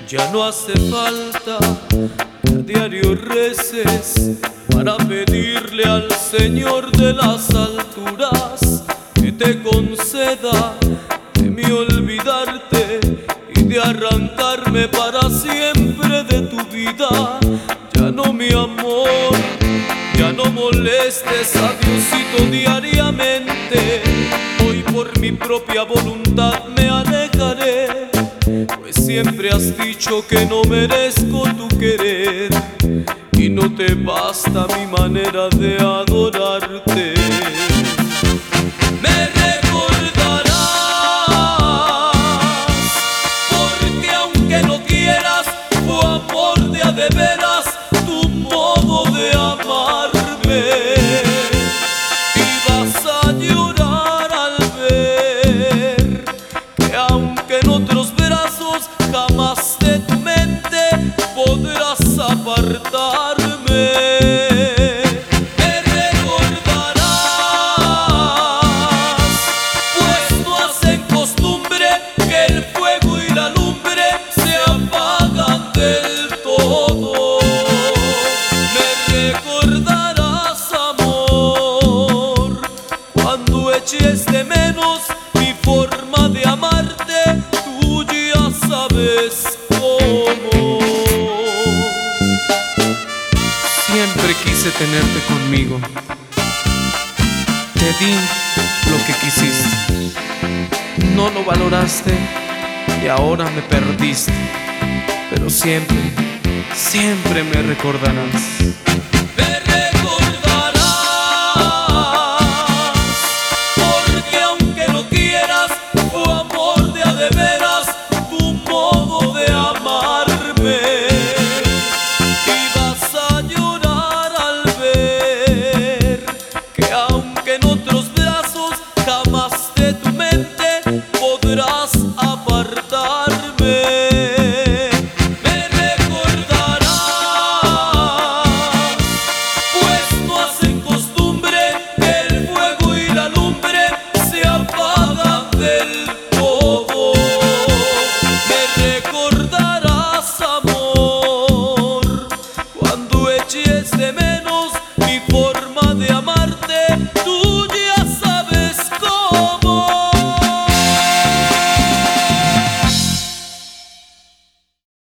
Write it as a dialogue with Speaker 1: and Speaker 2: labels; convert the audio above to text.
Speaker 1: Ya no hace falta que a diario reces para pedirle al Señor de las alturas que te conceda de mí olvidarte y de arrancarme para siempre de tu vida. Ya no, mi amor, ya no molestes a Diosito diariamente. Hoy por mi propia voluntad me alejaré, pues siempre has dicho que no merezco tu querer y no te basta mi manera de adorarte. Me recordarás, porque aunque no quieras, fue amor de a de veras tu modo de amarme. Y vas a llorar al ver que aunque en otros brazos jamás de tu mente podrás apartarme. Me recordarás, pues no hacen costumbre que el fuego y la lumbre se apagan del todo. Me recordarás, amor, cuando eches de menos mi forma de amarte, tú ya sabes cómo. Siempre quise tenerte conmigo, te di lo que quisiste, no lo valoraste y ahora me perdiste, pero siempre, siempre me recordarás.